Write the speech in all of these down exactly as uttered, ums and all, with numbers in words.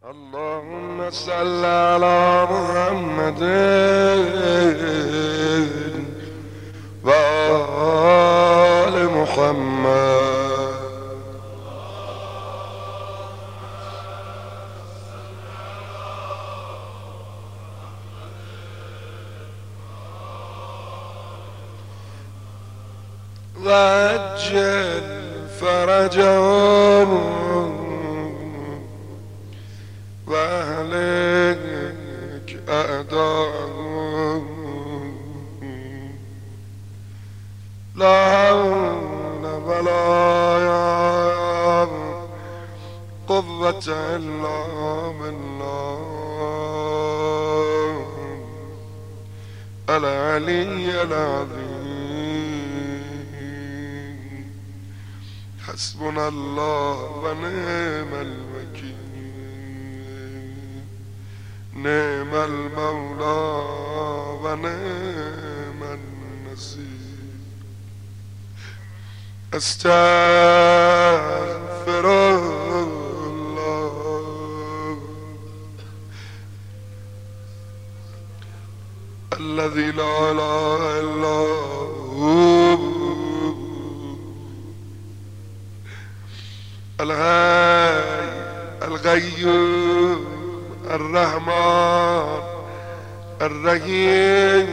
اللهم صل على محمد و آل محمد. و عجل فرجهم و اهلک اعداءهم. لا حول ولا قوة الا بالله العلي العظيم. حسبنا الله ونعم الوكيل، نعم المولى ونعم النصير. استغفر الله الذي لا اله الا هو الحي القيوم الرحمن الرحيم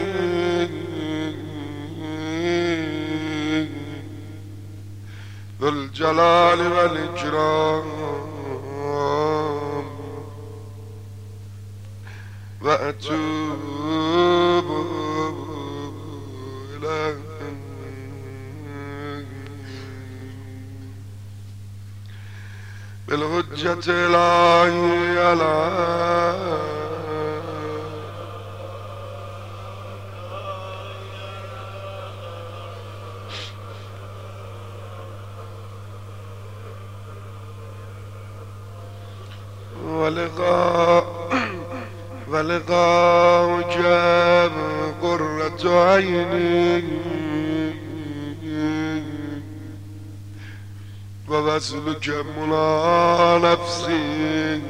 ذو الجلال والإكرام. وأتوب إليه بالحجة الإلهية عليه ولقاء ولقاؤك قرة عيني ووصلك منى نفسي.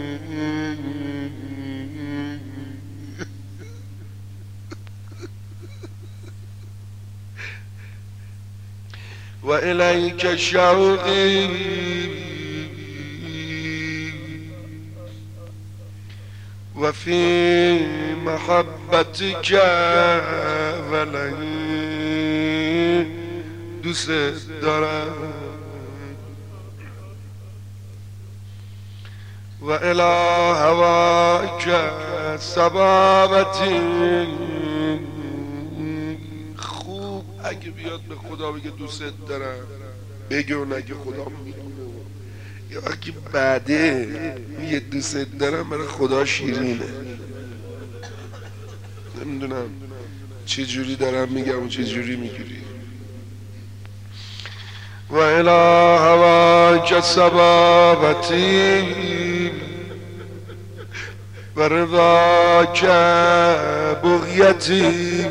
وإليك شوقي وفي محبتك ولي دوست دارم. و الی هواک سبابتی. خوب اگه بیاد به خدا بگه دوست دارم بگه، و نگه خدا میدونه. یا اگه بعده میگه دوست دارم برای خدا شیرینه. نمیدونم چه جوری دارم میگم و چه جوری میگیری. و الی هواک سبابتی و رضاک بغیتی.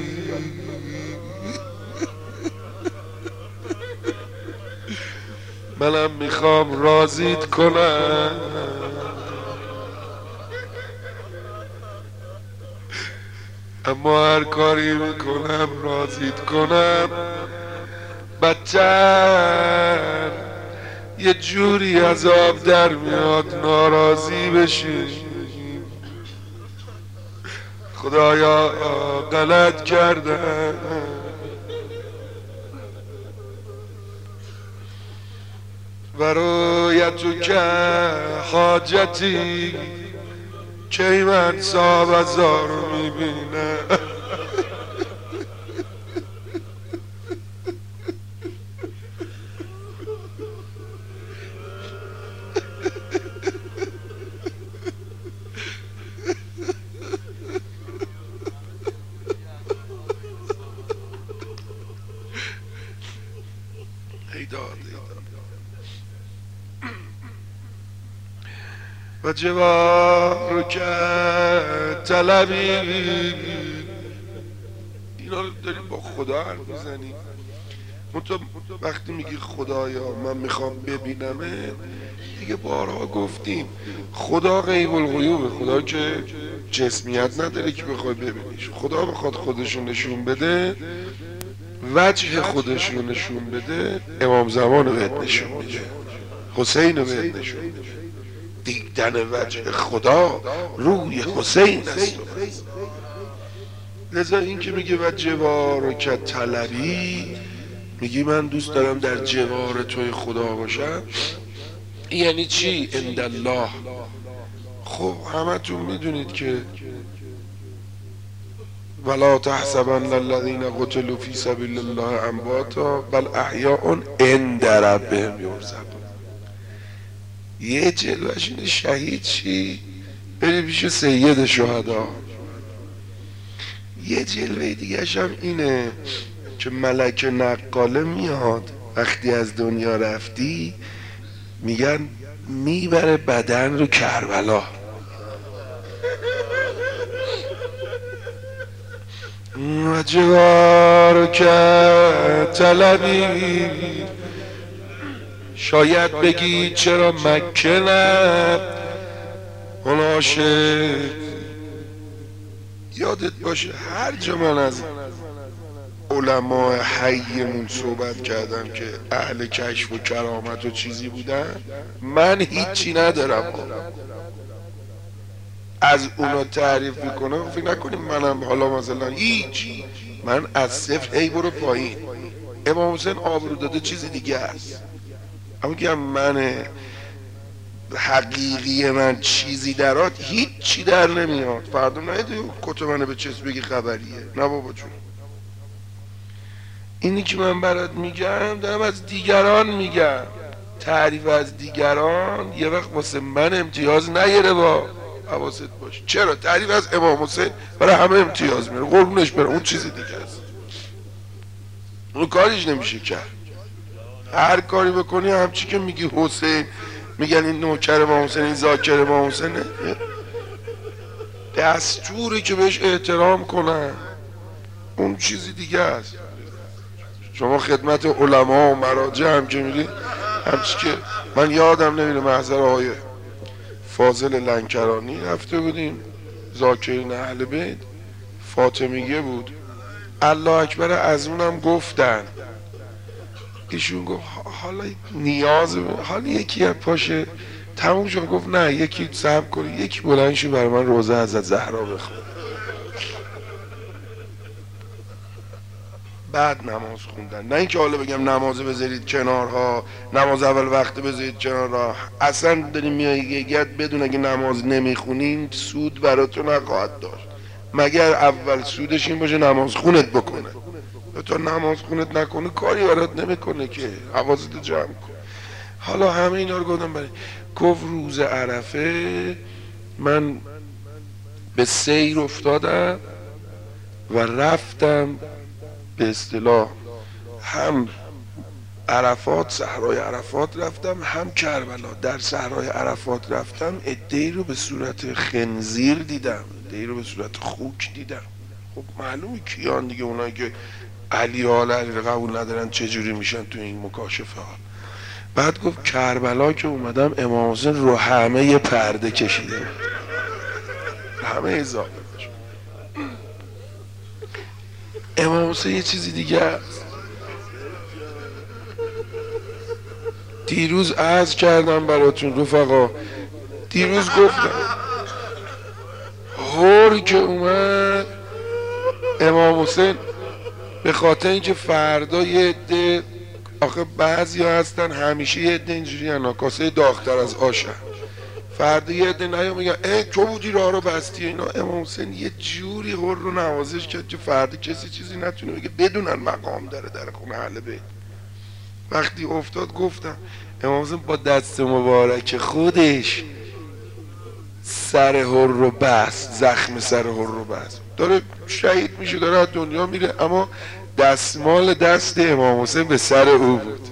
منم میخوام راضیت کنم، اما هر کاری میکنم راضیت کنم بدتر یه جوری از آب در میاد ناراضی بشی. خدایا غلط کردم، و رویتو که حاجتی کی من صاحب ازار رو میبینم. و جوار که طلبی. اینا رو داریم با خدا حرف میزنیم. منتها وقتی میگی خدایا من میخوام ببینمه، دیگه بارها گفتیم خدا غیب الغیوبه، خدا که جسمیت نداره که بخوای ببینیش. خدا بخواد خودشو نشون بده، وجه خودش رو نشون بده، امام زمان رو بهت نشون میده، حسین رو بهت نشون میده. دیدن وجه خدا روی حسین است. لذا این که میگه و جوار که طلبی، میگی من دوست دارم در جوار توی خدا باشم، یعنی چی؟ عند الله. خب همه تون میدونید که ولا تحسبن الذين قتلوا في سبيل الله امواتا بل احیاء عند ربهم یرزقون. یه جلوش اینه شهید چی؟ بری پیش سید شهدا. یه جلوه دیگه هم اینه که ملک نقاله میاد وقتی از دنیا رفتی، میگن میبره بدن رو کربلا. و جوار که طلبی، شاید بگی چرا مکه نه؟ مناشه یادت باشه هر جا من از علماء حیمون صحبت کردم که اهل کشف و کرامت و چیزی بودن، من هیچی ندارم از اونا تعریف میکنم. فکر نکنیم منم حالا مثلا هیچ، من از صفر هی برو پایین. امام حسین آبرو داده چیزی دیگه است، اما که من حقیقی من چیزی درات هیچی در نمیاد. فردا نهیدی کت منو به چیز بگی خبریه، نه بابا جون. اینی که من برات میگم دارم از دیگران میگم. تعریف از دیگران یه وقت واسه من امتیاز نگیره، با حواست باش. چرا؟ تعریف از امام حسین برای همه امتیاز میره، قربونش بره، اون چیزی دیگه است، اون کاریش نمیشه کرد. هر کاری بکنی همچی که میگی حسین، میگن این نوکر امام حسین، این ذاکر امام حسین، دستوری که بهش احترام کنن، اون چیزی دیگه است. شما خدمت علما و مراجع هم که میری همچی که من یادم نمیره محضر آقای فاضل لنکرانی رفته بودیم، ذاکرین اهل بیت، فاطمیه بود، الله اکبر از اونم گفتن. ایشون گفت حالا نیاز حالا یکی از پاشه تموم شد. گفت نه یکی صبر کنی، یکی بلند شو برای من روزه حضرت زهرا بخون. بعد نماز خوندن. نه اینکه حالا بگم نماز بذارید کنارها، نماز اول وقت بذارید کنارها. اصلا داریم میگید بدون اگه نماز نمیخونین سود براتون نخواهد داشت، مگر اول سودش این باشه نماز خونت بکنه. تا نماز خونت نکنه کاری برات نمیکنه که، حواست جمع کن. حالا همه اینا رو گفتم برای گفت روز عرفه من به سیر افتادم و رفتم به اصطلاح هم عرفات، صحرای عرفات رفتم، هم کربلا. در صحرای عرفات رفتم عده‌ای رو به صورت خنزیر دیدم، عده‌ای رو به صورت خوک دیدم. خب معلومه کیان دیگه، اونایی که علی حال علی رو قبول ندارن چجوری میشن تو این مکاشفه ها. بعد گفت کربلا که اومدم امام حسین رو همه یه پرده کشیده، همه اضافه شد. امام حسین یه چیزی دیگه است. دیروز عرض کردم براتون رفقا، دیروز گفتم هور که اومد امام حسین به خاطر اینکه فردا یه عده، آخه بعضی ها هستن همیشه یه عده اینجوری هن کاسه داغ‌تر از آشن، فردا یه عده نیا میگن ای تو بودی راه رو بستی اینا. امام حسین یه جوری هر رو نوازش کرد که فردا کسی چیزی نتونه بگه، بدونن مقام داره در خونه اهل بیت. وقتی افتاد گفتم امام حسین با دست مبارک خودش سر هر رو بست، زخم سر هر رو بست، داره شهید میشه، داره از دنیا میره، اما دستمال دست امام حسین به سر او بود.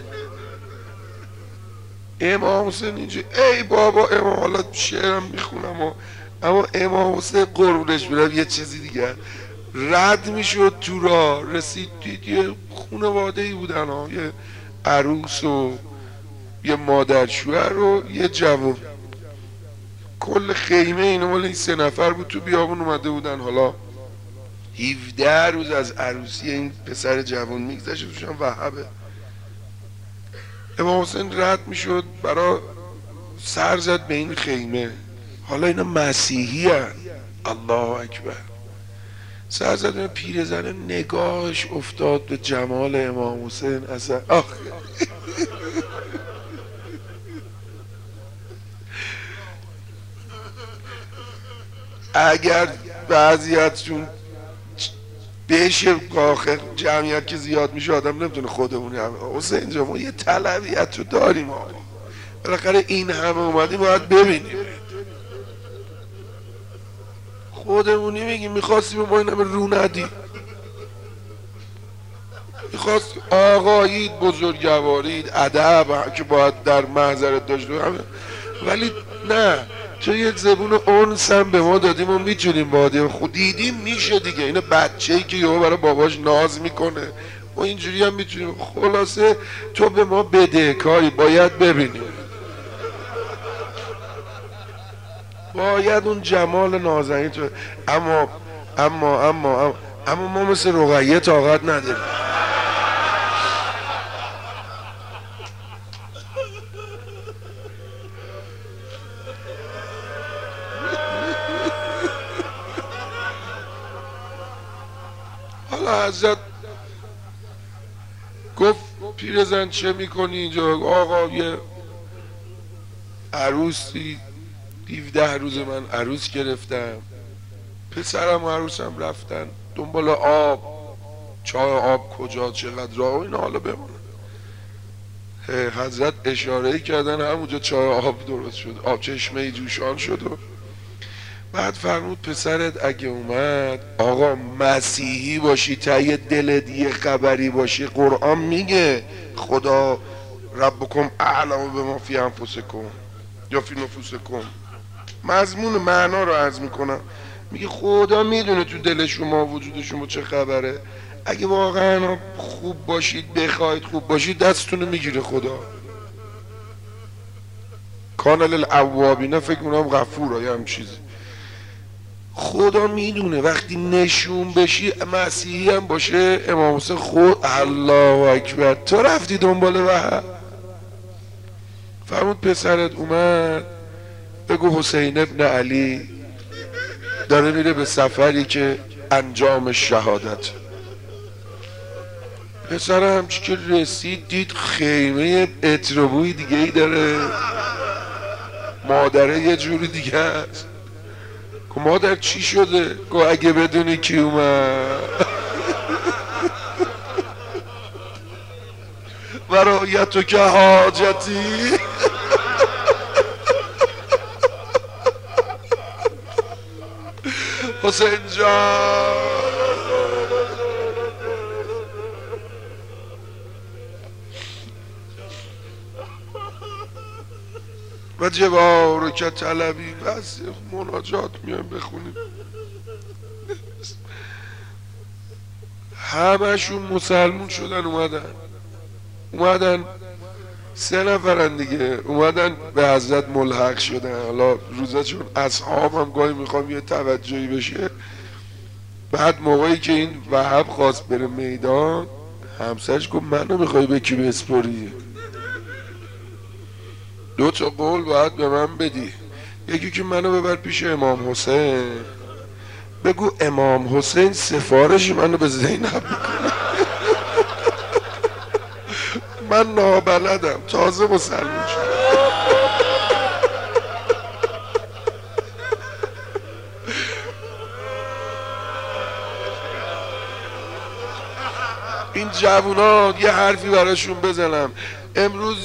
امام حسین اینجا ای بابا امام، حالا شعرم میخونم، اما امام حسین قربونش برم یه چیزی دیگه رد میشد تو را رسید دید یه خانواده ای بودن ها، یه عروس و یه مادر شوهر و یه جوان، کل خیمه اینا مال این سه نفر بود. تو بیابون اومده بودن، حالا هفده روز از عروسی این پسر جوان میگذشت، توشم وهبه. امام حسین رد میشد برا سر زد به این خیمه، حالا اینا مسیحی هن. الله اکبر. سر زد به پیرزنه، نگاهش افتاد به جمال امام حسین اصلا آخ اگر بعضیاتشون بشه آخر جمعیت که زیاد میشه آدم نمیتونه خودمونی همه. حسین جا ما یه طلبیت رو داریم آقا، بالاخره این همه اومدیم باید ببینیم. خودمونی میگیم میخواستیم ما این همه رو ندیم، میخواست آقایید، بزرگوارید، ادب که باید در محضرت داشت همه، ولی نه چون یک زبون اونس هم به ما دادیم و میتونیم باید خود دیدیم میشه دیگه. اینه بچه‌ای که یهو برای باباش ناز میکنه و اینجوری هم میتونیم. خلاصه تو به ما بده کاری باید ببینیم، باید اون جمال نازنین تو. اما اما اما اما, اما ما مثل رقیه طاقت نداریم. حالا حضرت گفت پیرزن چه میکنی اینجا؟ آقا یه عروسی هفده روز من عروس گرفتم، پسرم و عروسم رفتن دنبال آب، چای آب کجا چقدر راه اینا حالا بمونه. حضرت اشاره کردن همونجا چای آب درست شد، آب چشمه جوشان شد و بعد فرمود پسرت اگه اومد آقا مسیحی باشی تای دلت یه خبری باشی، قرآن میگه خدا ربکم اعلم بما فی انفسکم یا فی نفوسکم، مضمون معنا رو عرض میکنم، میگه خدا میدونه تو دل شما وجود شما چه خبره، اگه واقعا خوب باشید بخواید خوب باشید دستتون رو میگیره خدا. کان للأوابین فکر کنم غفور یا هم چیزی. خدا میدونه وقتی نشون بشی مسیحی هم باشه امام حسین خود الله اکبر تو رفتی دنبال وحب. فرمود پسرت اومد بگو حسین ابن علی داره میره به سفری که انجام شهادت. پسر همچی که رسید دید خیمه اتروبوی دیگه ای داره، مادره یه جوری دیگه است. که مادر چی شده؟ که اگه بدونی کی اومد ورایتو که حاجتی حسین جان و جوارو که طلبی بس مناجات میان بخونیم. همشون مسلمون شدن اومدن اومدن سه نفرن دیگه اومدن به حضرت ملحق شدن. حالا روزا چون اصحاب هم گاهی میخوام یه توجهی بشه، بعد موقعی که این وهب خواست بره میدان همسرش گفت منو میخوای به کی بسپری؟ دو تا قول باید به من بدی، یکی که منو ببر پیش امام حسین بگو امام حسین سفارش منو به زینب میکنه من نابلدم تازه مسلمان شدم. این جوونا یه حرفی براشون بزنم امروز،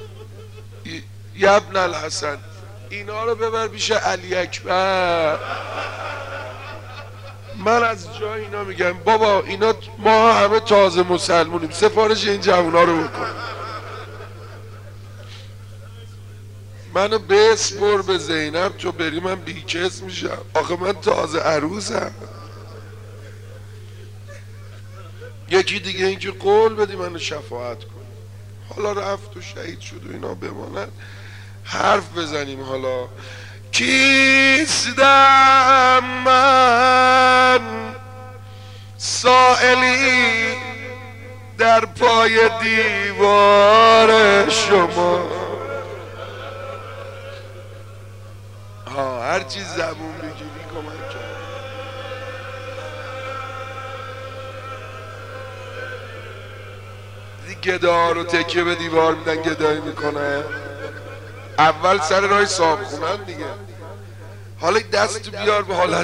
یبن الحسن اینا رو ببر پیش علی اکبر. من از جا اینا میگم بابا اینا ما همه تازه مسلمونیم، سفارش این جوونا رو بکن، منو بسپر به زینب تو بری من بیکس میشم، آخه من تازه عروسم. یکی دیگه این که قول بدی منو شفاعت کنی. حالا رفت و شهید شد و اینا بماند، حرف بزنیم. حالا کیستم من سائلی در پای دیوار شما. ها هر چیز زبون بگیری کمک کرد. گدا رو تکیه به دیوار میدن گدایی میکنه. اول سر راه صاحب خونن دیگه. حالا دست بیار به حالت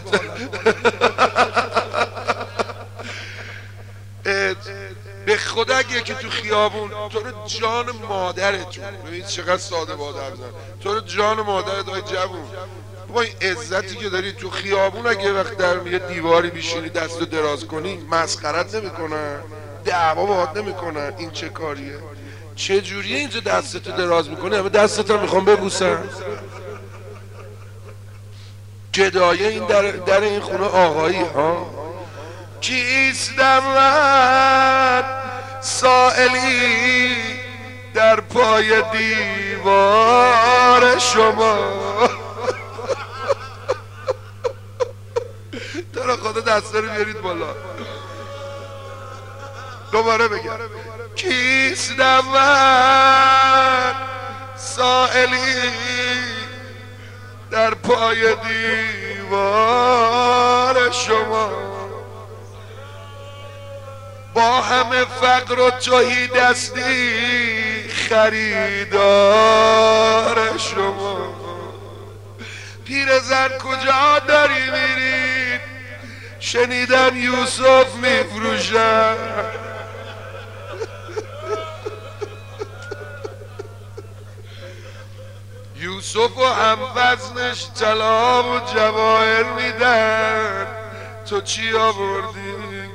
به خدا اگه که تو خیابون تو رو جان مادرتون، ببین چقدر ساده باید حرف بزنم، تو رو جان مادرت های جوون با این عزتی که داری تو خیابون اگه وقت در یه دیواری بیشینی دستو دراز کنی مسخرت نمیکنن، دعوا باهات نمیکنن. این چه کاریه؟ چه جوریه اینجا دستتو دراز میکنی همه دستتو میخوام ببوسن؟ گدایه این در, در این خونه آقایی ها. کیستم من سائلی در پای دیوار شما. تو را خدا دسته رو بیارید بالا. دوباره بگم کیستم من سائلی در پای دیوار شما. با همه فقر و تهی دستی خریدار شما. پیرزن کجا داری میرید؟ شنیدم یوسف میفروشن. یوسف و هم وزنش طلا و جواهر میدن، تو چی آوردی؟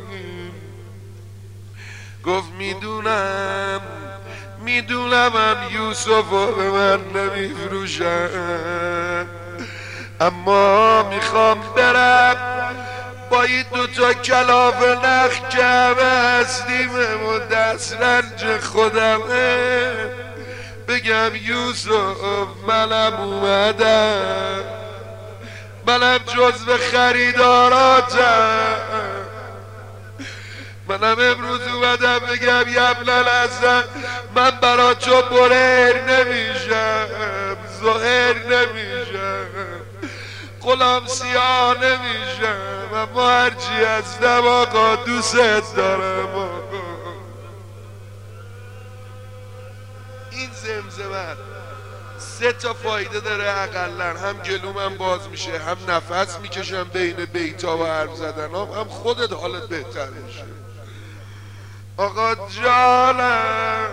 گفت میدونم میدونم هم یوسف و به من نمیفروشن، اما میخوام برم با این دوتا کلاف نخ کعبه هستیم و دست رنج خودمه بگم یوسف منم اومدم، منم جزو خریداراتم، منم امروز اومدم بگم یبن الحسن من برا تو برهر نمیشم، ظاهر نمیشم، غلام سیاه نمیشم، اما هرچی هستم آقا دوست دارم آقا. این زمزمت سه تا فایده داره اقلن، هم گلومم باز میشه، هم نفس میکشم بین بیتا و حرف زدن هم, هم خودت حالت بهتر میشه. آقا جانم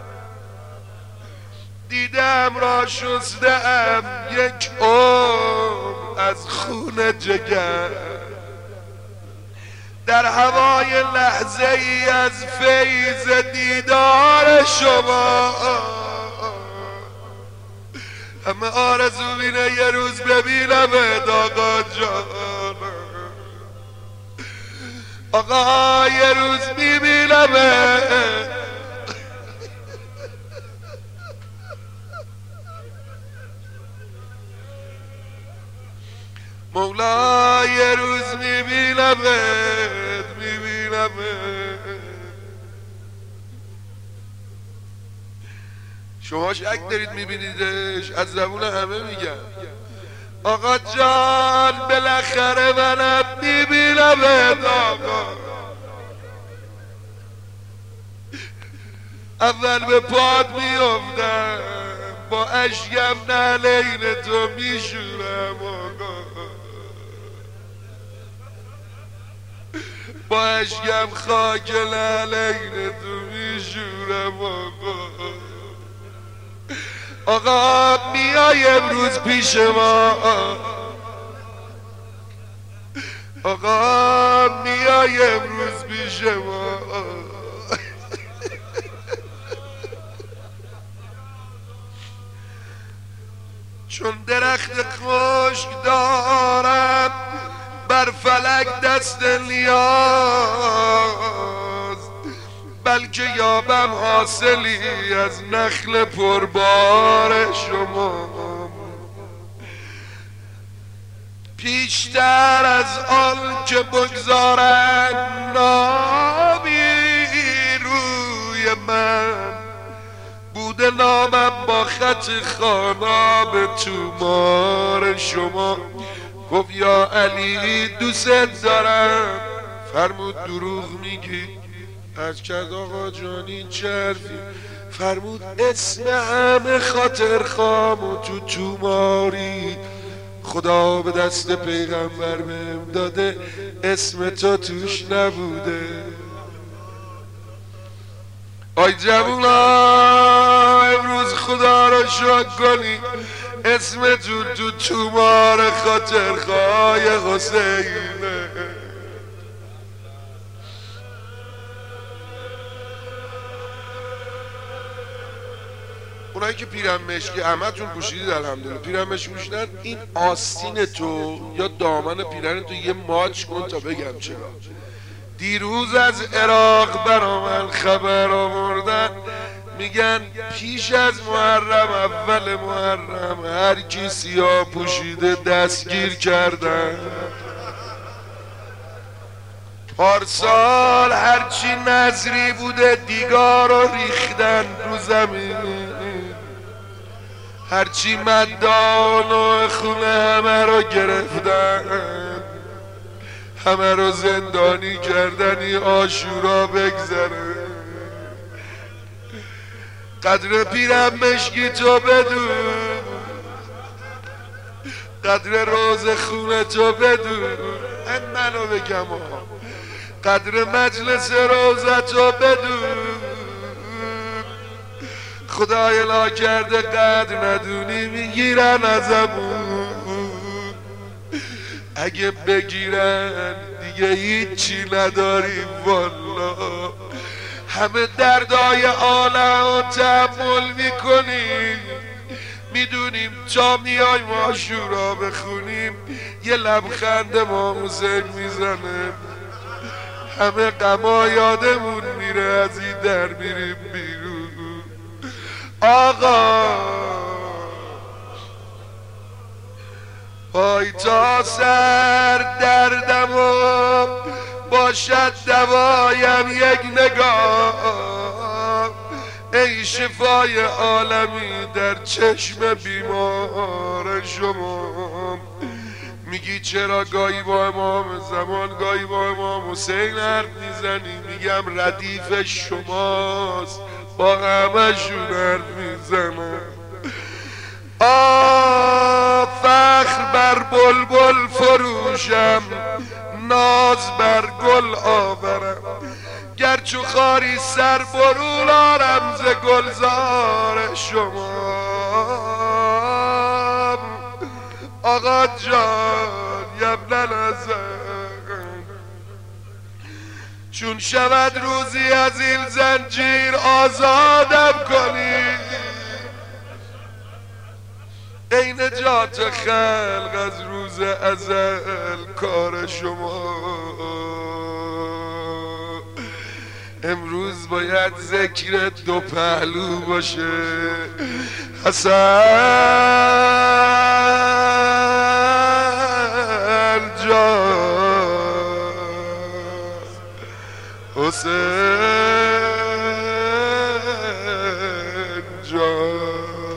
دیدم را شستم یک عمر از خون جگر، در هوای لحظه ای از فیض دیدار شما. همه آرزو بینه یه روز ببینم آقا جان، آقا یه روز میبینم مولا، یه روز میبینم میبینم. شما شک دارید میبینیدش؟ از زبون همه میگن آقا جان بالاخره منم میبینم آقا. اول به پاد میافتم با اشکم نعلین تو میشورم آقا، با اشکم خاک نعلین تو میشورم آقا. آقا میای امروز پیش ما، آقا میای امروز پیش ما. چون درخت خشک دارم بر فلک دست نیاز، بلکه یابم حاصلی از نخل پربار شما. پیشتر از آن که بگذارند نامی روی من، بوده نامم با خط خانا به تومار شما. گفت یا علی دوست دارم. فرمود دروغ میگی. عرض کرد آقا جانی چه حرفی؟ فرمود اسم همه خاطر خام و تو توماری خدا به دست پیغمبر بهم داده، اسم تو توش نبوده. آی جوونا امروز خدا رو شکر کنی اسمتون تو تومار خاطرخواه حسینه. اونایی که پیرن مشکی همتون پوشیدید الحمدلله، پیرن مشکی پوشیدن، این آستین تو یا دامن پیرن تو یه ماچ کن تا بگم چرا. دیروز از عراق برام خبر آوردن، میگن پیش از محرم اول محرم هر کی سیاه پوشیده دستگیر کردن. پارسال هرچی نظری بوده دیگار رو ریختن رو زمین، هرچی مدان و خونه همه رو گرفتن، همه رو زندانی کردنی عاشورا بگذره. قدر پیرم مشکی تو بدون، قدر روز خونه تو بدون، این منو بگم آقا، قدر مجلس روزتو بدون. خدای لا کرده قدر ندونی میگیرن ازمون، اگه بگیرن دیگه هیچی نداریم والا. همه دردای عالم رو تحمل میکنیم، میدونیم تا میایم عاشورا بخونیم یه لبخند ما موزک میزنه، همه غما یادمون میره، از این در میریم بیرون. آقا پای تا سر دردم و باشد دوایم یک نگاه، ای شفای عالمی در چشم بیمار شما. میگی چرا گاهی با امام زمان گاهی با امام حسین حرف میزنی؟ میگم ردیف شماست، با همه شون حرف میزنم. آه فخر بر بلبل فروشم، ناز بر گل آورم، گرچه خاری سر برون آرم ز گلزار شما. آقا جان یبنن ازم، چون شود روزی از این زنجیر آزادم کنی، ای نجات خلق از روز ازل کار شما. امروز باید ذکر دو پهلو باشه، حسن جان حسین جان.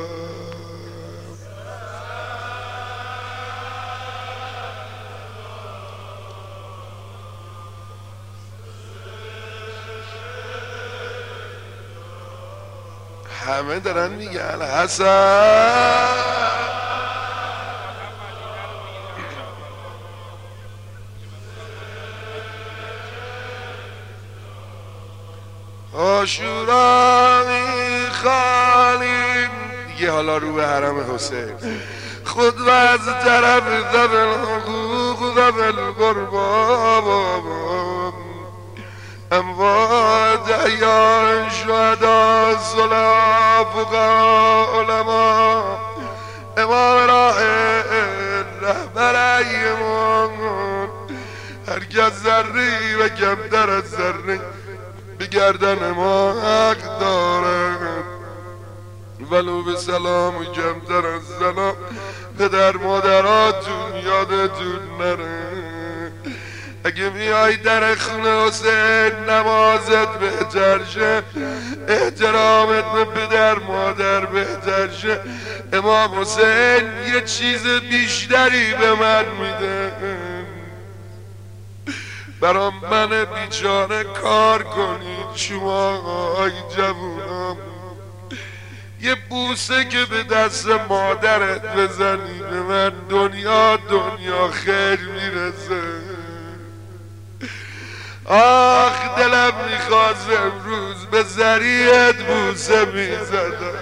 همه دارن میگن حسن. عاشورا میخوانیم دیگه، حالا رو به حرم حسین. خود و از طرف ذبل حقوق ذبل قربا، اموات احیان شهدا صلاح فقها علما، امام راحل رهبر ایمان، هرگز ذری و کمتر از ذره به گردن ما حق دارد، ولو به سلام کمتر از سلام پدر مادراتون یادتون نره. اگه میای در خونه حسین نمازت بهتر شه، احترامت به پدر مادر بهتر شه، امام حسین یه چیز بیشتری به من میده، برام من بیچاره کار کنید شما آقای جوونام، یه بوسه که به دست مادرت بزنی به من دنیا دنیا خیر میرسه. آخ دلم میخواست امروز به ذریعت بوسه میزدم.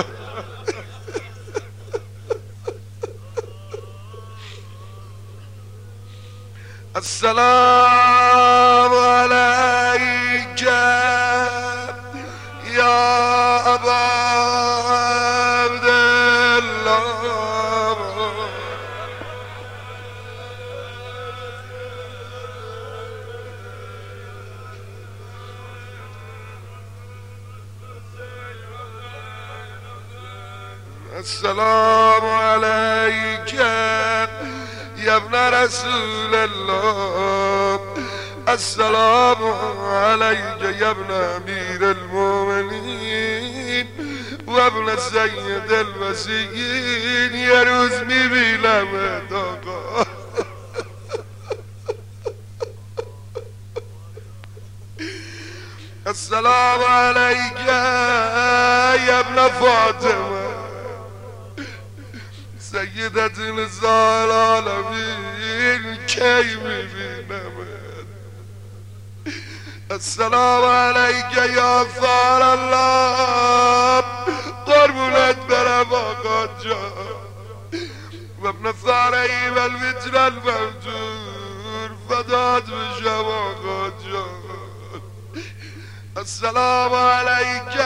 السلام علیک یا ابا عبدالله. السلام علیک یا ابن رسول الله. السلام علیک یا ابن امیر المؤمنین و ابن سید الوصیین. یه روز میبینمت آقا. السلام علیک یا ابن فاطمه سیدت نساء العالمین. کی میبینمت؟ السلام علیک یا فار الله. قربونت برم آقا جان. و ابن ثاره و الوتر الموجور فدات بشم آقا جان. السلام علیک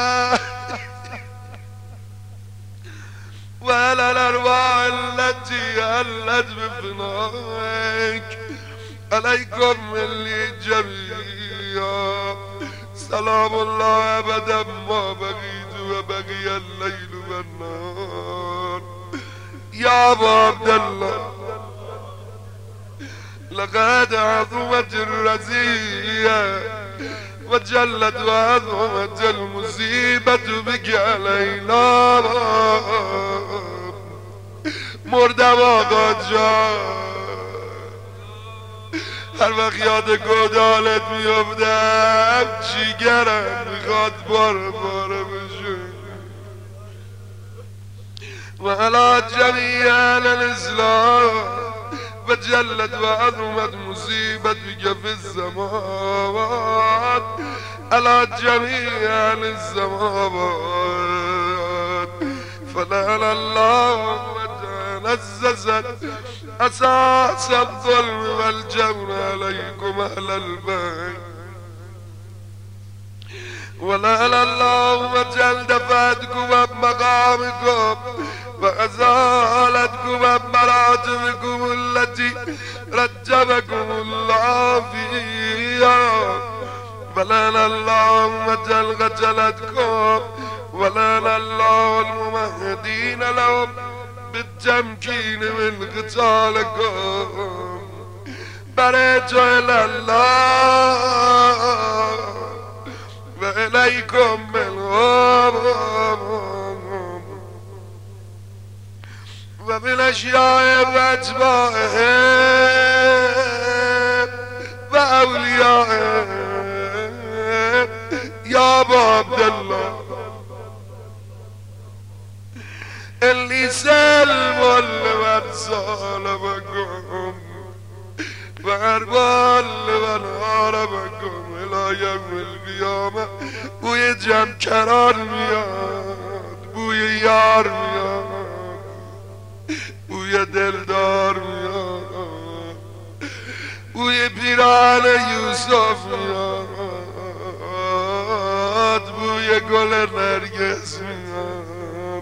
وعلى الأرواح التي هلت بفنائك عليكم اللي جميعا. سلام الله أبدا ما بقيت وبقي الليل والنهار. يا أبا عبد الله لقد عظمت الرزية وجلت وعظمت المصيبة بك علينا. مردم آقا جان. هر وقت یاد گودالت میافتم جیگرم میخواد باره باره بشه. و علی جمیع اهل الاسلام و جلت و عظمت مصیبت بک فی السماوات علی جمیع اهل السماوات. فلعن الله نززت اساس الظلم والجور عليكم اهل البيت. ولعن الله جل دفعتكم عن مقامكم وازالتكم عن مراتبكم التي رتبكم الله فيها. ولعن الله جل قتلتكم ولعن الله الممهدين لهم بالتمكين من قتالكم. بريت إلى الله وإليكم منهم ومن أشياء وأتباعهم وأوليائهم. يا أبا عبد الله اللي سلموا لمن ظلمكم وأربى لمن حاربكم إلى يوم القيامة. بوی جمع کران میاد، بوی یار میاد، بوی دلدار میاد، بوی پیران یوسف میاد، بوی گل نرگس میاد.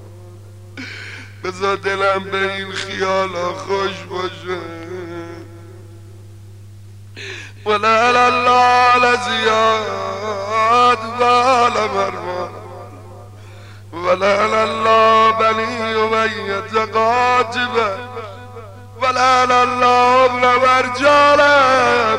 بذار دلم به این خیالا خوش باشه. ولا الله لزياد ولا مروان ولا الله بني أمية قاطبة ولا الله ابن مرجان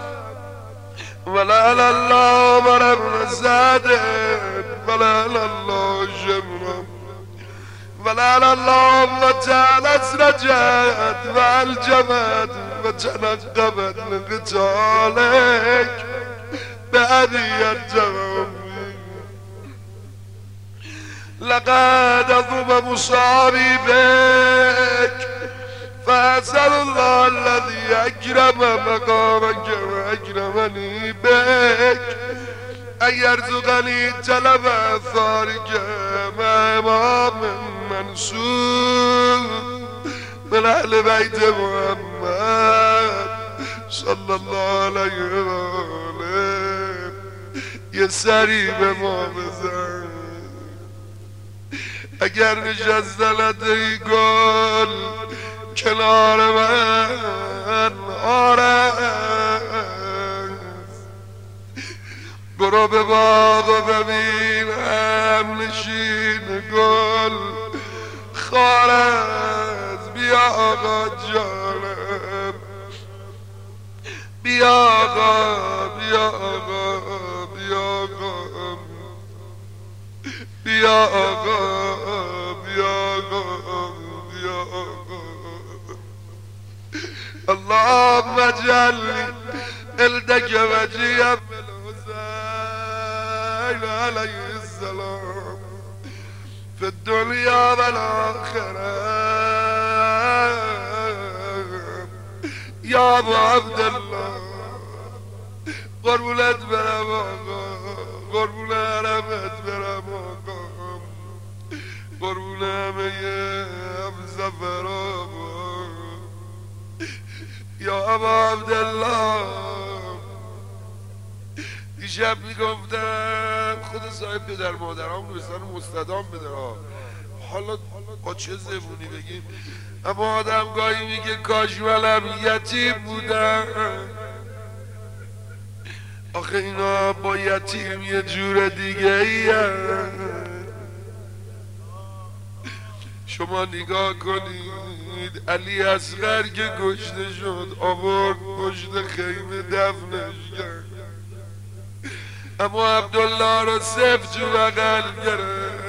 ولا الله عمر بن سعد ولا الله شمرا ولا الله وتعالى اسرجت والجمد وتنقبت من قتالك بأبي الجمم لقد أضرب مصابي بك فأسأل الله الذي أكرم مقامك وأكرمني بك أن يرزقني تلب أثارك مع إمام منصور من أهل بيت محمد صلى الله عليه وآله يسری به ما بزن اگر نشستنت ای گل کنار من آرز برو به باغ و ببین هم نشین گل خارز بیا آقا جانم بیا آقا بیا آقا بیا آقا بیا آقا بیا آقا بیا آقا اللهم اجعلني الدك وجيا بالحسين عليه السلام في الدنيا والآخرة يا ابو عبد الله قربونت برم آقا قربون حرمت برم آقا قربون همه همسفر آقا یا ابا عبدالله دیشب میگفتم خود صاحب پدر مادرام نوستان مستدام بده حالا با چه زبونی بگیم اما آدم گاهی میگه کاش منم یتیم بودم آخه اینا با یتیم یه جور دیگه ای شما نگاه کنید علی اصغر که کشته شد آورد پشت خیمه دفنش کرد اما عبدالله رو صف جو بغل گرفت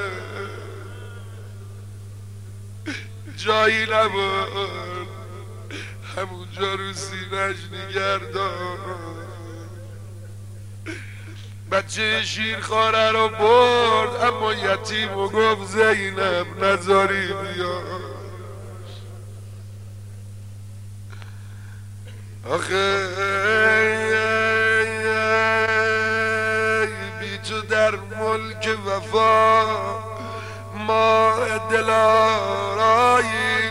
جایی نبود همونجا رو سینش نگردان بچه شیرخواره رو برد اما یتیم و گفت زینب نزاری بیا آخه بی تو در ملک وفا ما دلارایی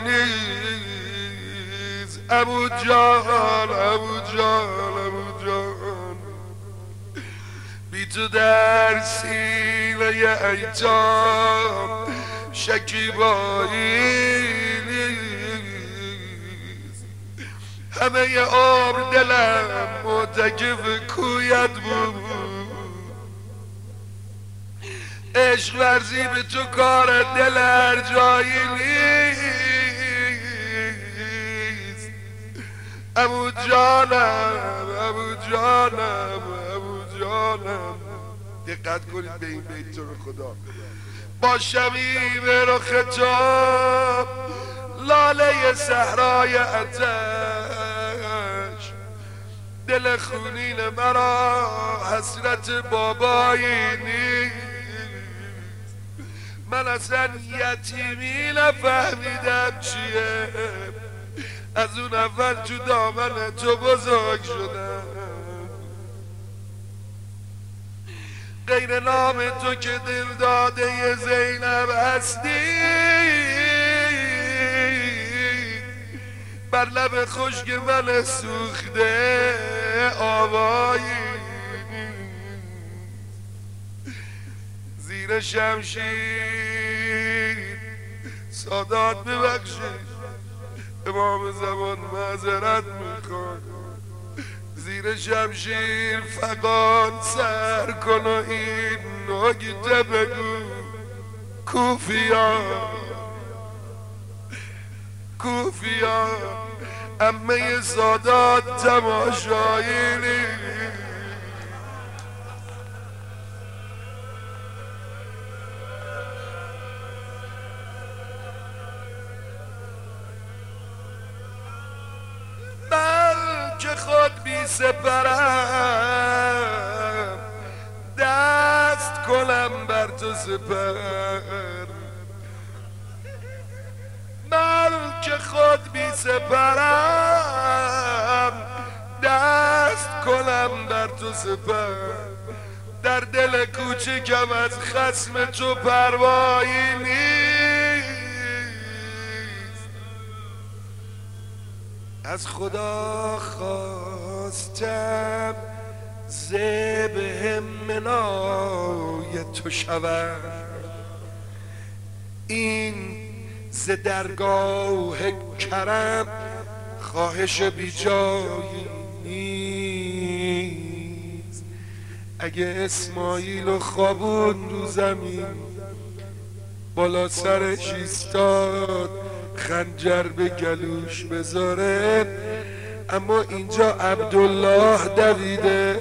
نیست ابو جان ابو جان ابو جان بی تو در سینه ایتام شکیبایی نیست همه عمر دلم معتکف کویت بود عشق ورزی به تو کار دل هر جایی نیست ابو جانم ابو جانم ابو جانم دقت کنید به این بیت رو خدا با شمیم رو خطاب لاله صحرای آتش دل خونین مرا حسرت بابایی نیست من اصلا یتیمی نفهمیدم چیه از اون اول تو دامن تو بزرگ شدم غیر نام تو که دل داده زینب هستی بر لب خشک من سوخته آوایی زیر شمشیر سادات ببخشید امام زمان معذرت میخواد زیر شمشیر فقان سر کن و این نکته بگو کوفیان کوفیان امه سادات تماشایی نیست. که خود بی سپرم دست کنم بر تو سپر من که خود بی سپرم دست کنم بر تو سپر در دل کوچکم از خصم تو پروایی نیست. از خدا خواستم ذبح منای تو شود این ز درگاه کرم خواهش بی جایی نیست. اگه اسماعیل و خوابون رو زمین بالا سرش ایستاد خنجر به گلوش بذاره اما اینجا عبدالله دویده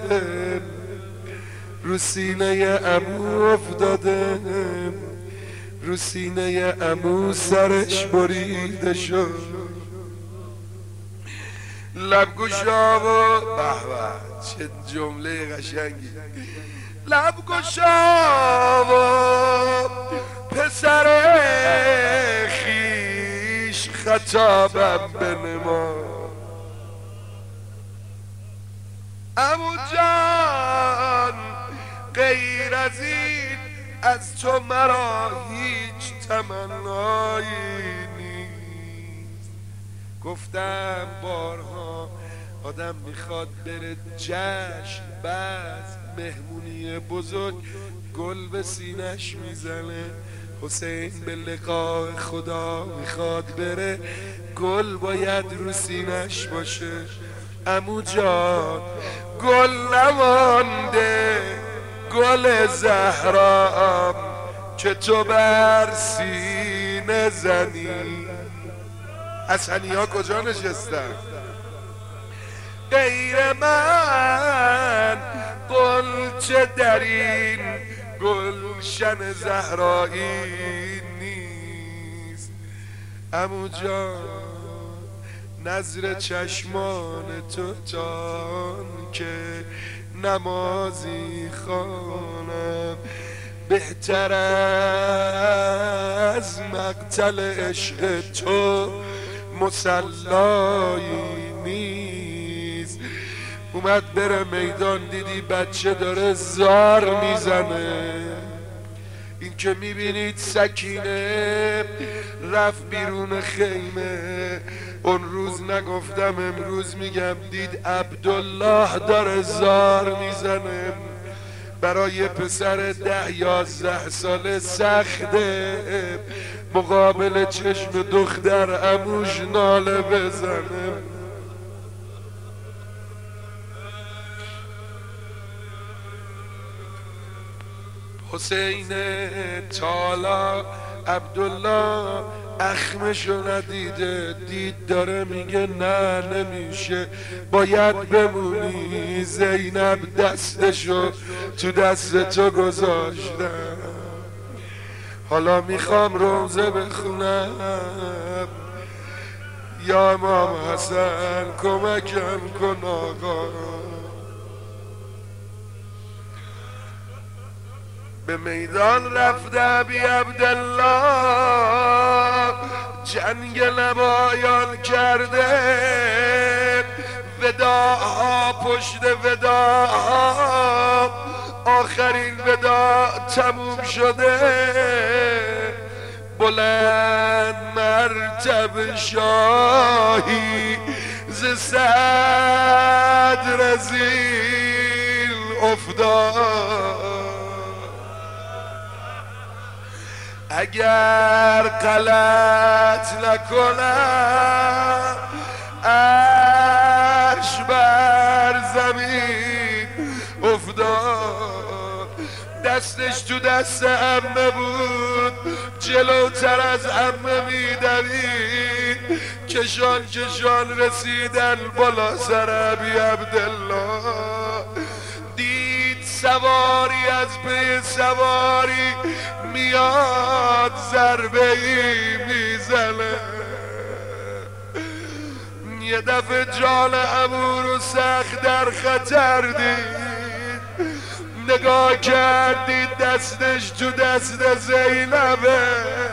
رو سینه عمو افتاده رو سینه عمو سرش بریده شد. لب گشا و به به چه جمله قشنگی لب گشا و پسر خیش خطابم بنما عمو جان غیر از این از تو مرا هیچ تمنایی نیست. گفتم بارها آدم میخواد بره جشن بعد مهمونی بزرگ گل به سینش میزنه. حسین به لقاء خدا میخواد بره گل باید رو سینش باشه. عمو جان گل نمانده گل زهرام که تو بر سینه زنی. حسنی ها کجا نشستن؟ غیر من قلچه در این گلشن زهرایی نیست. عمو جان نظر چشمان تو تان که نمازی خوانم بهتر از مقتل عشق تو مصلایی نیست. اومد بره میدان دیدی بچه داره زار میزنه. این که میبینید سکینه رفت بیرون خیمه. اون روز نگفتم امروز میگم دید عبدالله داره زار میزنه. برای پسر ده یازده ساله سخته مقابل چشم دختر عموش ناله بزنه. حسین تالا عبدالله اخمشو ندیده دید داره میگه نه نمیشه باید بمونی. زینب دستشو تو دست تو گذاشتم حالا میخوام روزه بخونم. یا امام حسن کمکم کن آقا. به میدان رفته بی عبدالله جنگ نمایان کرده. وداعها پشت وداعها آخرین وداع تموم شده. بلند مرتب شاهی ز صدر زیل افتاد. اگر غلط نکنم عرش بر تو دست عمه بود، جلوتر از عمه میدوید، کشان کشان رسیدن بالا سر ابی عبدالله. دید سواری از پی سواری میاد، ضربه ای میزنه. یه دفعه جان عمو رو سخت در خطر دید، نگاه کردید دستش تو دست زینبه.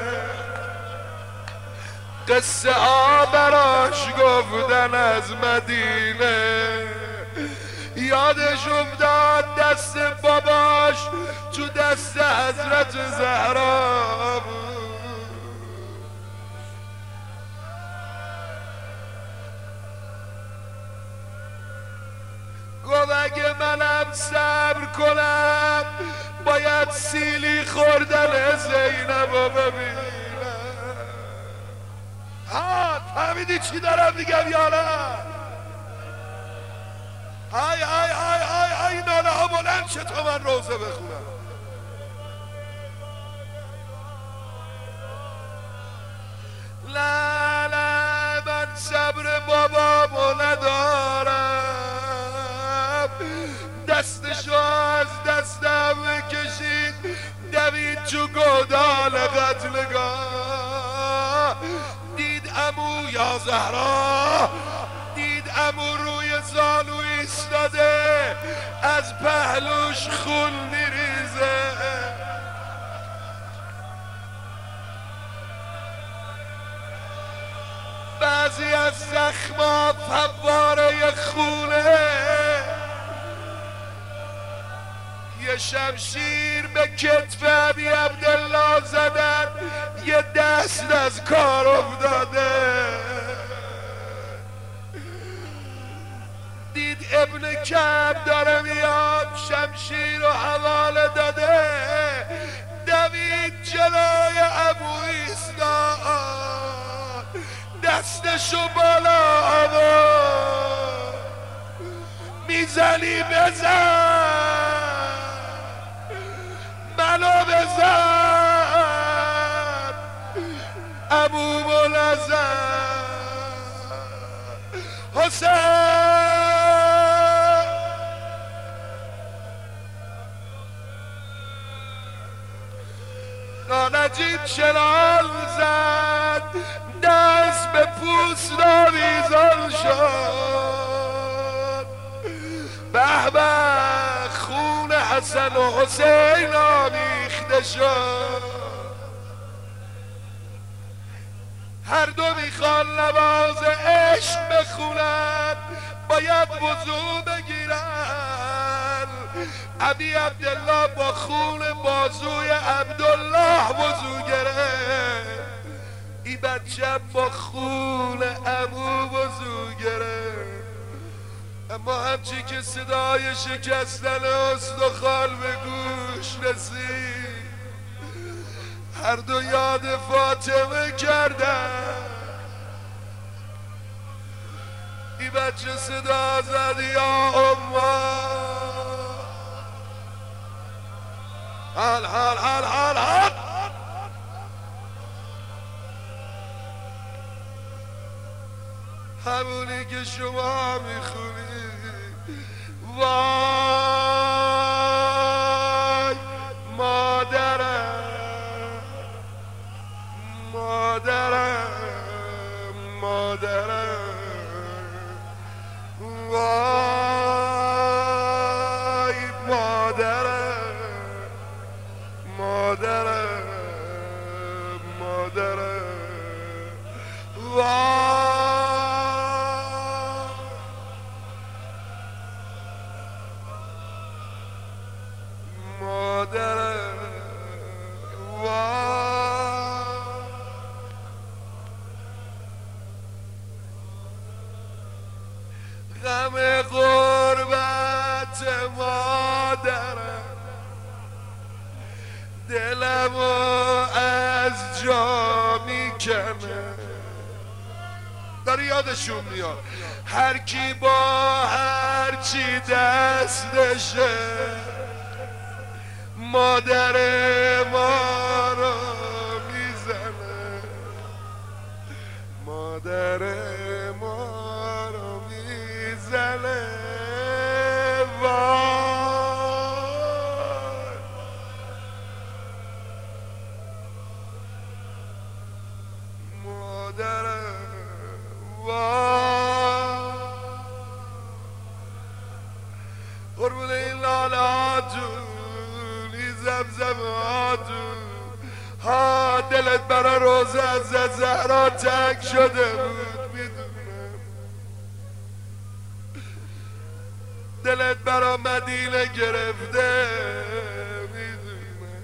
قصه ها براش گفتن از مدینه، یادش افتاد دست باباش تو دست حضرت زهرا بود. گفت اگه منم صبر کنم باید سیلی خوردن زینب رو ببینم. ها فهمیدی چی دارم میگم یا نه؟ های های های های های ناله ها بلند شد تا من روزه بخونم. لا لا من صبر بابامو ندارم. دستشو از دستم کشید، دوید تو گودال قتلگاه. دید عمو یا زهرا، دید عمو روی زانو ایستاده، از پهلوش خون میریزه. بعضی از زخما فواره خونه. یه شمشیر به کتف ابی عبدالله زدن، یه دست از کار افتاده. دید ابن کعب داره میاد، شمشیر رو حواله داده، دوید جلوی ابو ایستاد، دستشو بالا آورد. میزنی بزن، منو بزن. ابو ملزم حسین نجیب شلال زد، دست به پوست آویزان شد. به به خون حسن و حسین آمیخته شد. هر دو میخوان نماز عشق بخونن، باید وضو بگیرن. ابی عبدالله با خون بازوی عبدالله وضو گرفت، ای بچه با خون عمو وضو گرفت. اما همچی که صدای شکستن استخوان به گوش رسید، هر دو یاد فاطمه کردن. ای بچه صدا زد یا امه، حال حال حال حال حال. همونی که شما میخونی. وای مادرم مادرم مادرم، وای مادرم مادرم مادرم، وای مادرم، وای. غم غربت مادرم، دلمو از جا میکنه. داره یادشون میاد هر کی با هر چی دستشه، مادر ما رو میزنه، مادر ما رو میزنه. وای مادرم، وای قربون این لاله هاتون، این زمزم هاتون ها. دلت برا روزه از زهرا تنگ شده بود میدونم، دلت برا مدینه گرفته میدونم.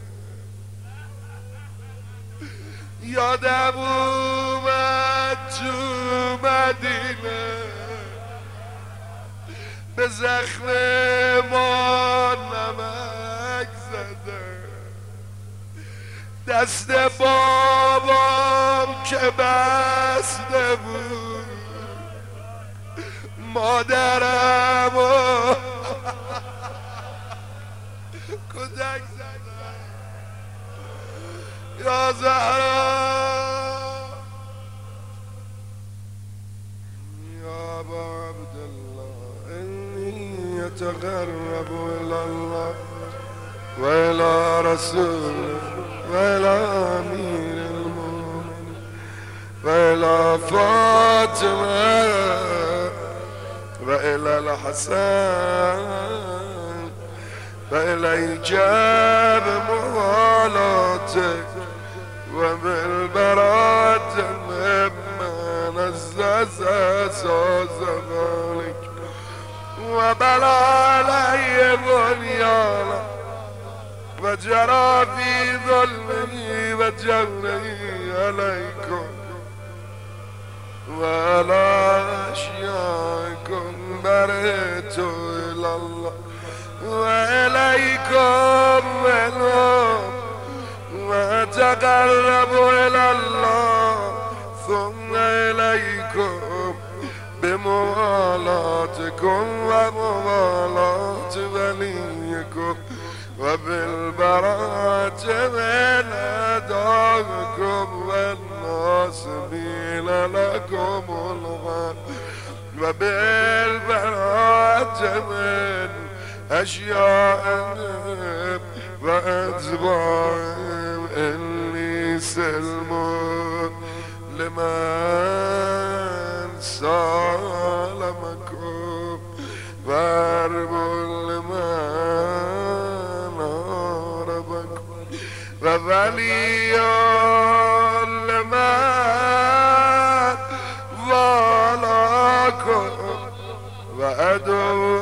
یادم اومد تو مدینه به زخم ما نمک زده، دست بابام که بسته بود مادرم و کودک زده. یا زهرا یا ابا عبدالله انی اتقرب الى الله و الى رسوله و الى امیر المؤمنین و الى فاطمه و الى الحسن و الیک بموالاتک و بالبرات ممن عزز ذلک و بلا علی بنیانا و جرا فی ظلمه و جوره علیکم و علی اشیائکم برئت الی الله و الیکم منهم و تقربوا الی الله ثم الیکم بموالاتکم و موالات ولیکم و بالبرات من اداکم و الناصبین لکم الغد و بالبرات من اشیاءهم و اتباعهم انی سلم لمن سالمکم و حرب لمن حاربکم و ولی لمن والاکم و عدو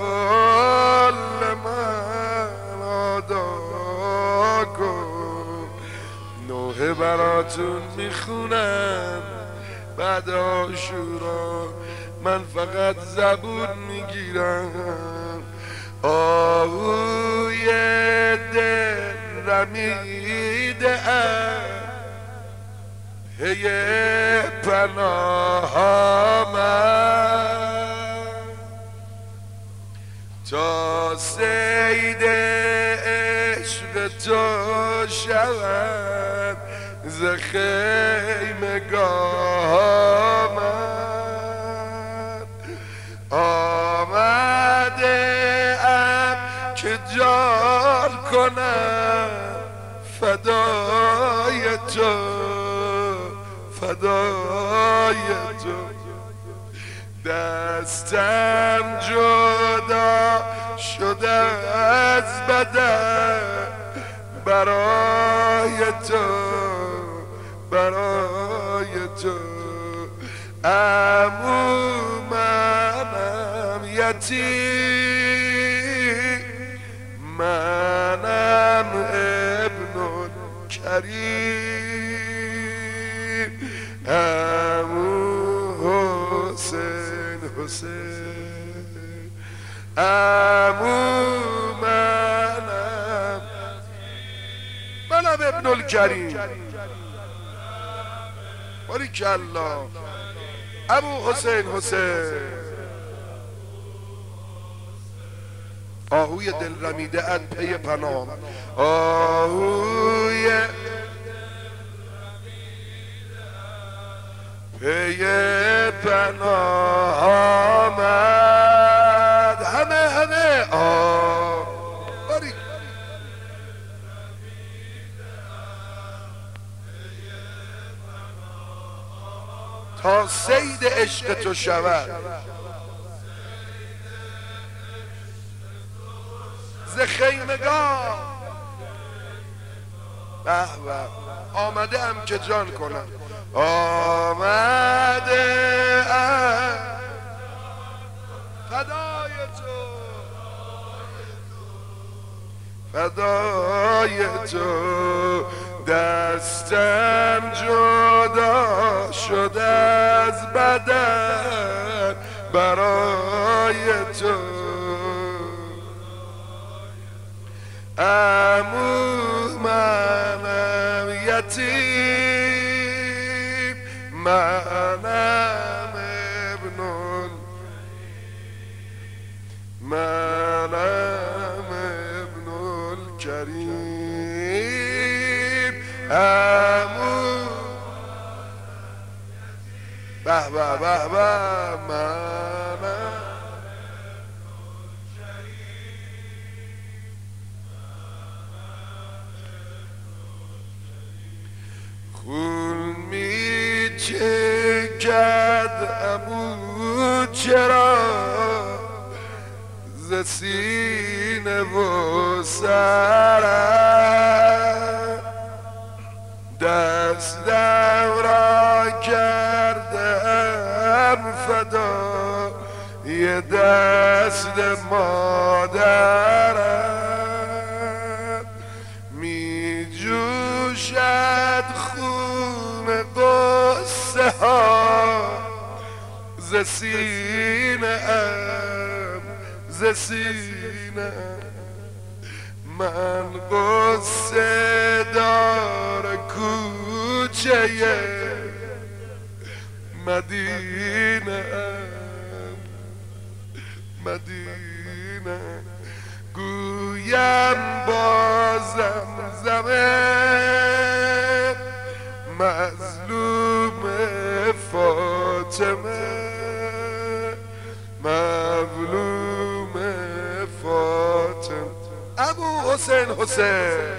لمن عاداکم. نوحه براتون میخونم بعد عاشورا، من فقط زبون میگیرم. آهوی دل رمیده ام هی پناه آمد تا صید عشق تو شود ز خیمگاه من. آمده ام که جان کنم فدای تو، فدای تو. دستم جدا شده از بدن برای تو، برای تو. عمو منم یتیم، منم ابن کریم. عمو حسین حسین، عمو منم منم ابن الکریم. باریکالله. ابو حسین حسین آهوی دل رمیده ات پی پناه، آهوی پی پناه آمد. همه همه آه باری تا صید عشق تو شود ز خیمگاه. به به آمده ام که جان کنم، آمده ام فدای تو، فدای تو. دستم جدا شده از بدن برای تو، عمو منم یتیم، منم ابن منم ابن الکریم، عمو به به به به منم خون می چکد عمو چرا ز سینه و سرم، دستم را کردم فدا یه دست مادرم، می جوشد خون قصه ها ز سینه ام، ز سینه من قصه دار کوچه مدینه ام، مدینه گویم بازم زمین مظلوم فاطمه، مظلوم فاطمه. ابو حسین حسین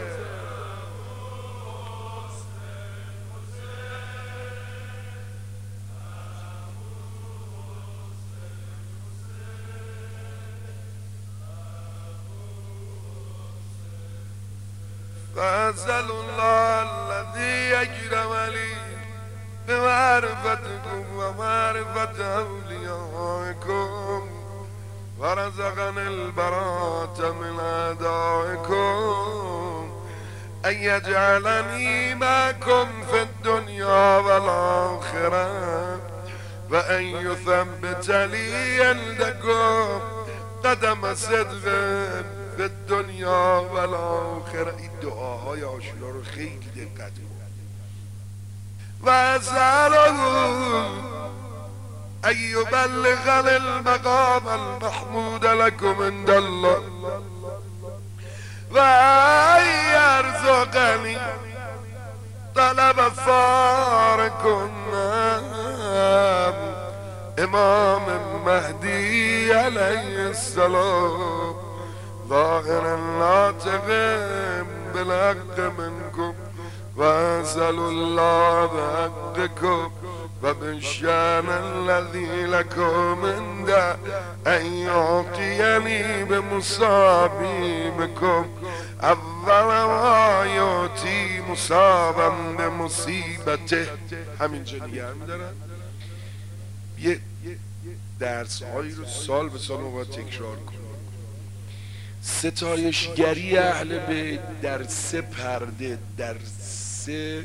فضل الله الذي اكرم لي بمعرفتكم ومعرفة أوليائكم ورزقني البراءة من أعدائكم أن يجعلني معكم في الدنيا والآخرة وأن يثبت لي عندكم قدم صدق في الدنيا والآخرة. این دعاهای عاشورا رو خیلی دقت کن. و اسأله أن يبلغني المقام المحمود لكم عند الله وأن يرزقني طلب فارق امام المهدي عليه السلام ظاهر ناطق بالحق منكم وأسأل الله بحقكم وبالشان الذي لكم عند أن يعطيني بمصابيبكم أول ما يعطي مصابا بمصيبته. همینجا نگه می‌دارن یه درس هایی رو سال به سال باید تکرار کنم. ستایشگری اهل بیت در سه پرده، در سه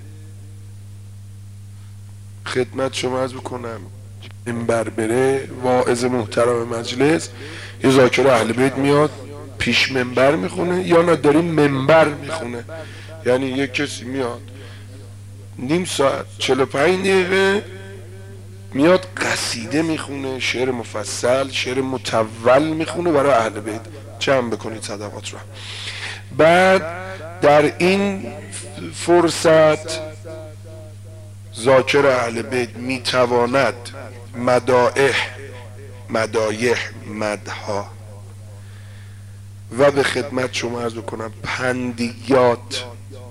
خدمت شما عرض بکنم. منبر بره واعظ محترم مجلس یه ذاکر اهل بیت میاد پیش منبر میخونه یا نداری منبر میخونه، یعنی یک کسی میاد نیم ساعت چهل و پنج دقیقه میاد قصیده میخونه، شعر مفصل، شعر مطول میخونه برای اهل بیت. جمع بکنید صدقات رو. بعد در این فرصت ذاکر اهل بیت میتواند مدائح، مدایح، مدها و به خدمت شما عرض بکنم پندیات،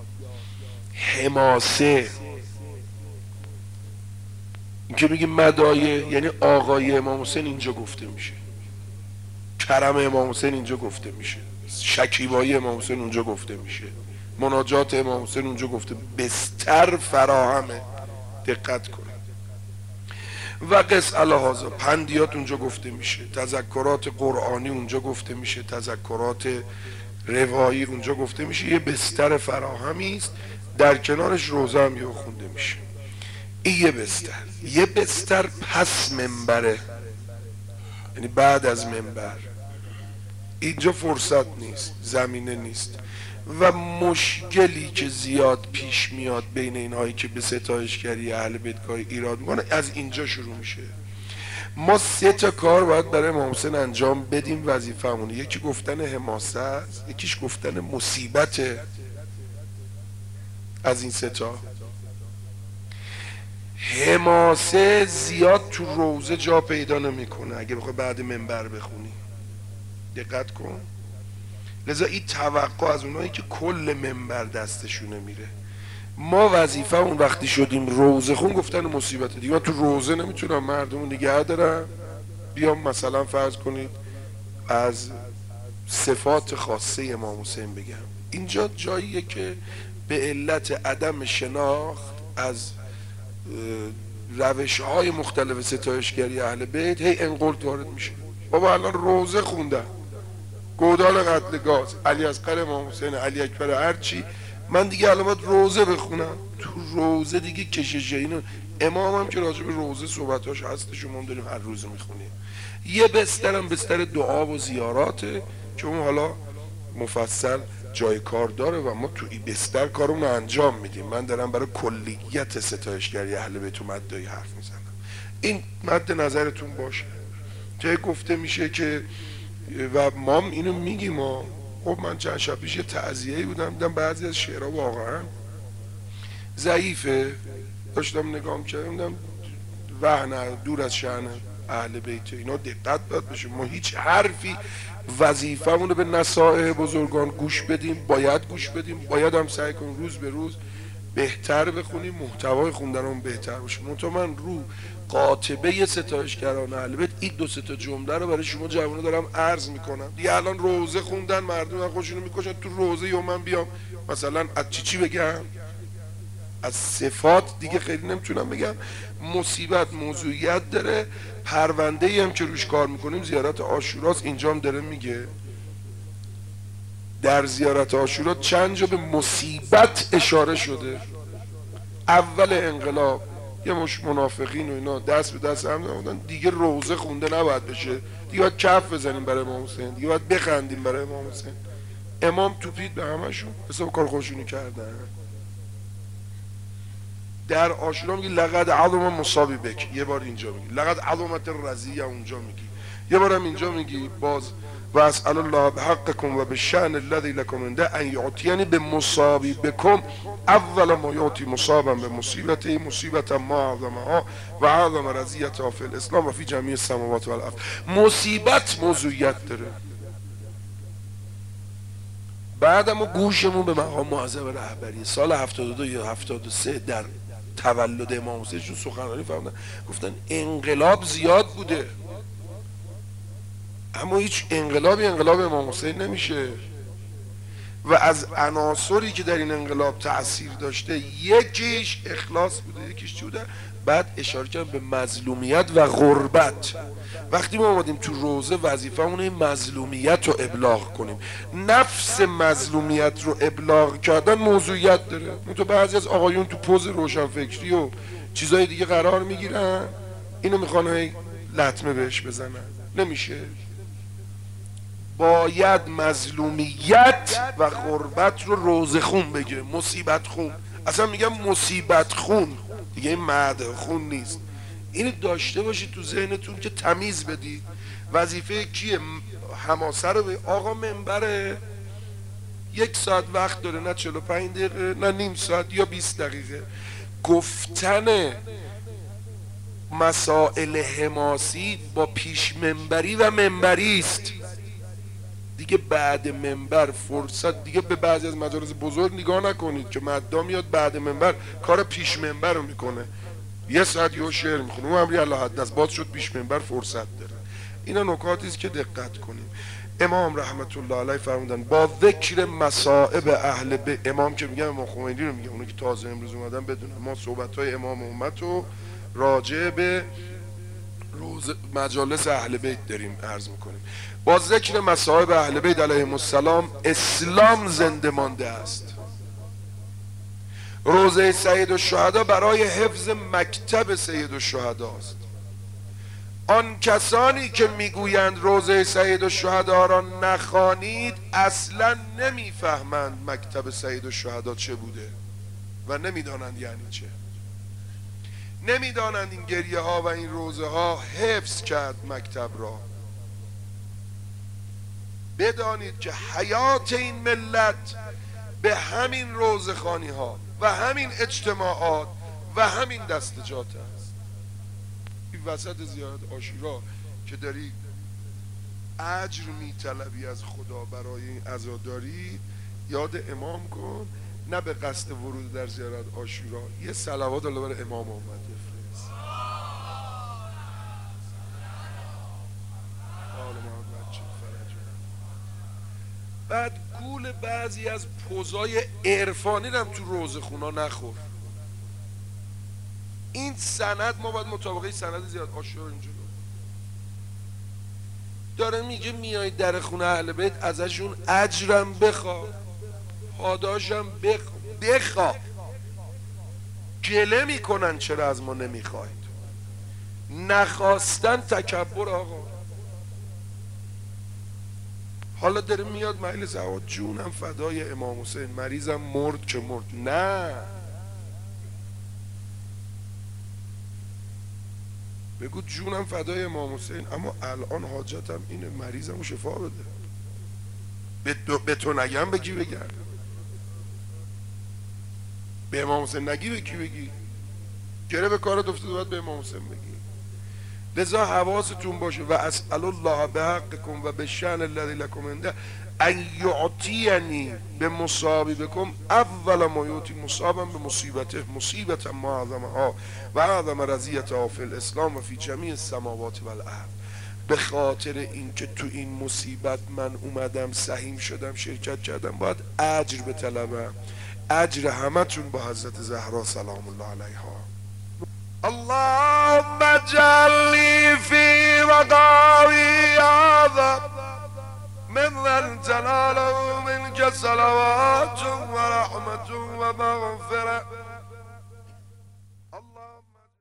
حماسه. این که میگه مدایح یعنی آقای امام حسین اینجا گفته میشه، کرم امام حسین اینجا گفته میشه، شکیبایی امام حسین اونجا گفته میشه، مناجات امام حسین اونجا گفته، بستر فراهمه. دقت کنید. و قص الهازا، پندیات اونجا گفته میشه، تذکرات قرآنی اونجا گفته میشه، تذکرات روایی اونجا گفته میشه. یه بستر فراهمی است، در کنارش روزه هم یه خونده میشه. این یه بستر. یه بستر پس منبره، یعنی بعد از منبر. اینجا فرصت نیست، زمینه نیست. و مشکلی که زیاد پیش میاد بین اینهایی که به ستایشگری اهل بیت ایراد میکنه از اینجا شروع میشه. ما سه تا کار باید برای امام حسین انجام بدیم وظیفه‌مونه. یکی گفتن حماسه است، یکیش گفتن مصیبت. از این سه تا حماسه زیاد تو روزه جا پیدا نمیکنه اگه بخوای بعد منبر بخونی. دقت کن. لذا این توقع از اونایی که کل منبر دستشونه میره. ما وظیفه اون وقتی شدیم روزه خون گفتن مصیبت دیگه. تو روزه نمیتونم مردمون نگه دارم بیام مثلا فرض کنید از صفات خاصه امام حسین بگم. اینجا جاییه که به علت عدم شناخت از روش های مختلف ستایشگری اهل بیت هی انقلت وارد میشه. بابا الان روزه خوندن، گودال قتل گاز، علی اصغر امام حسین، علی اکبر، هرچی، من دیگه الان باید روزه بخونم. تو روزه دیگه کشش اینو. امام هم که راجع به روزه صحبتاش هست، شما داریم هر روز میخونیم. یه بسترم بستر دعا و زیاراته که اون حالا مفصل جای کار داره و ما تو این بستر کارمون رو انجام میدیم. من دارم برای کلیت ستایشگری اهل بیت و مدعی حرف میزنم. این مد نظرتون باشه. جای گفته میشه که و ما اینو میگیم. ما خب من چند شب پیش تعزیه‌ای بودم، دیدم بعضی از شعرها واقعا ضعیفه، داشتم نگاه می‌کردم دیدم وهن دور از شأن اهل بیت. اینا دقت باید بشه. ما هیچ حرفی وظیفه‌مونه به نصائح بزرگان گوش بدیم، باید گوش بدیم، باید هم سعی کنیم روز به روز بهتر بخونیم، محتوای خوندنمون بهتر باشه. منتها من رو قاطبه ستایشگران اهل بیت این دو سه تا جمله رو برای شما جوونا دارم عرض میکنم. دیگه الان روزه خوندن مردم خودشونو میکشن. تو روزه یا من بیام مثلا از چی چی بگم؟ از صفات دیگه خیلی نمیتونم بگم. مصیبت موضوعیت داره. پرونده ای هم که روش کار میکنیم زیارت عاشوراست. اینجا هم داره میگه در زیارت عاشورا چند جا به مصیبت اشاره شده. اول انقلاب یه مش منافقین و اینا دست به دست هم دادن، دیگه روزه خونده نباید بشه، دیگه باید کف بزنیم برای امام حسین، دیگه باید بخندیم برای امام حسین. امام توپید به همشون، حساب کار خودشونو کردن. در عاشورا میگه لقد عظم مصابی بک، یه بار اینجا میگی لقد عظمت الرزیه، اونجا میگی یه بارم اینجا میگی باز و اسأل الله بحقكم و بالشأن الذي لكم عنده ان يعطيني بمصابي بكم اول ما يعطي مصابا بمصيبته مصيبة ما اعظمها و اعظم رزیتها في الاسلام و في جميع السماوات والارض. مصیبت موضوعیت داره. بعدم گوشمون به مقام معظم رهبری سال هفتاد و دو یا هفتاد و سه در تولد امام حسین چون سخنرانی فرمودن، گفتن انقلاب زیاد بوده اما هیچ انقلابی انقلاب امام حسین نمیشه و از عناصری که در این انقلاب تأثیر داشته یکیش اخلاص بوده، یکیش چی بوده؟ بعد اشاره کردن به مظلومیت و غربت. وقتی ما اومدیم تو روزه وظیفه‌مون این مظلومیت رو ابلاغ کنیم. نفس مظلومیت رو ابلاغ کردن موضوعیت داره. تو بعضی از آقایون تو پوز روشنفکری و چیزای دیگه قرار میگیرن، اینو میخوان هی لطمه بهش بزنن. نمیشه. باید مظلومیت و غربت رو روزه خون بگه، مصیبت خون. اصلا میگم مصیبت خون دیگه، این مدح خون نیست. اینو داشته باشید تو ذهنتون که تمیز بدید. وظیفه کیه؟ حماسه رو به آقا منبره، یک ساعت وقت داره، نه چهل و پنج دقیقه نه نیم ساعت یا بیست دقیقه. گفتن مسائل حماسی با پیش منبری و منبری است دیگه. بعد منبر فرصت دیگه به بعضی از مجالس بزرگ نگاه نکنید که مدام میاد بعد منبر کار پیش منبر رو میکنه، یه ساعت یه شعر میخونه، اون امری الله حد است، باز شد پیش منبر فرصت داره. اینا نکاتی است که دقت کنیم. امام رحمت الله علیه فرمودن با ذکر مصائب اهل بیت، امام که میگم امام خمینی رو میگم، اونو که تازه امروز اومدن بدونن ما صحبت های امام امت رو راجع به روز مجالس اهل بیت داریم عرض میکنیم. با ذکر مصائب اهل بیت علیهم السلام اسلام زنده مانده است. روضه سید الشهدا برای حفظ مکتب سید الشهدا است. آن کسانی که میگویند روضه سید الشهدا را نخوانید اصلا نمیفهمند مکتب سید الشهدا چه بوده و نمیدانند یعنی چه. نمیدانند این گریه ها و این روزه ها حفظ کرد مکتب را. بدانید که حیات این ملت به همین روزخوانی ها و همین اجتماعات و همین دستجات است. این وسط زیارت عاشورا که داری اجر میطلبی از خدا برای این عزاداری، یاد امام کن، نه به قصد ورود در زیارت عاشورا یه صلوات الله بر امام اومد بفرست. بعد گول بعضی از پوزای عرفانی هم تو روزه خونا نخور. این سند ما باید مطابقه سند زیارت عاشورا اینجا داره میگه میای در خونه اهل بیت ازشون اجرم بخوا، پاداشم بخوا بخوا گله میکنن چرا از ما نمیخواید. نخواستن تکبر آقا. حالا داره میاد مجلس عواد جونم فدای امام حسین، مریضم مرد که مرد. نه، بگو جونم فدای امام حسین، اما الان حاجتم اینه مریضم رو شفا بده. به, به تو نگم بگی بگرد، به امام حسین نگی به کی بگی؟ گره به کارت افتاده باید به امام حسین بگی. لذا حواستون باشه. و اسأل الله بحقکم و بشأن الذی لکم عنده ان یعطینی به مصابکم اول ما یعطی مصابا به مصیبته مصیبت ما اعظمها و اعظم رضیتها فی الاسلام و فی جمیع السماوات و الارض. به خاطر اینکه تو این مصیبت من اومدم سهیم شدم شرکت کردم باید اجر بطلبم. اجر همتون با حضرت زهرا سلام الله علیها. اللهم اجعلني في رضاوي هذا من الجلال منك صلوات ورحمة ومغفرة